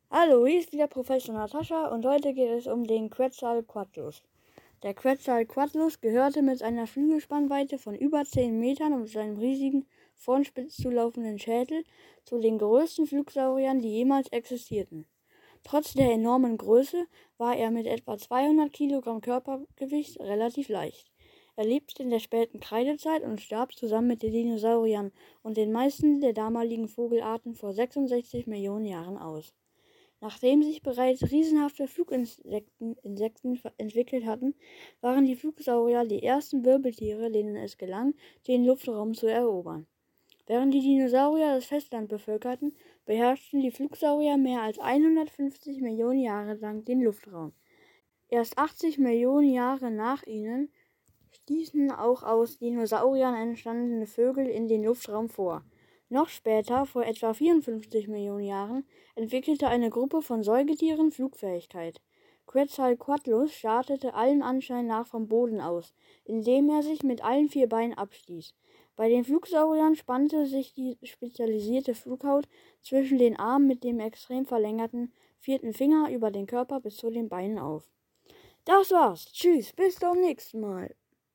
Hallo, hier ist wieder Professor Natascha und heute geht es um den Quetzalcoatlus. Der Quetzalcoatlus gehörte mit einer Flügelspannweite von über 10 Metern und seinem riesigen, vorn spitz zulaufenden Schädel zu den größten Flugsauriern, die jemals existierten. Trotz der enormen Größe war er mit etwa 200 Kilogramm Körpergewicht relativ leicht. Er lebte in der späten Kreidezeit und starb zusammen mit den Dinosauriern und den meisten der damaligen Vogelarten vor 66 Millionen Jahren aus. Nachdem sich bereits riesenhafte Fluginsekten entwickelt hatten, waren die Flugsaurier die ersten Wirbeltiere, denen es gelang, den Luftraum zu erobern. Während die Dinosaurier das Festland bevölkerten, beherrschten die Flugsaurier mehr als 150 Millionen Jahre lang den Luftraum. Erst 80 Millionen Jahre nach ihnen stießen auch aus Dinosauriern entstandene Vögel in den Luftraum vor. Noch später, vor etwa 54 Millionen Jahren, entwickelte eine Gruppe von Säugetieren Flugfähigkeit. Quetzalcoatlus startete allem Anschein nach vom Boden aus, indem er sich mit allen 4 Beinen abstieß. Bei den Flugsauriern spannte sich die spezialisierte Flughaut zwischen den Armen mit dem extrem verlängerten 4. Finger über den Körper bis zu den Beinen auf. Das war's. Tschüss, bis zum nächsten Mal.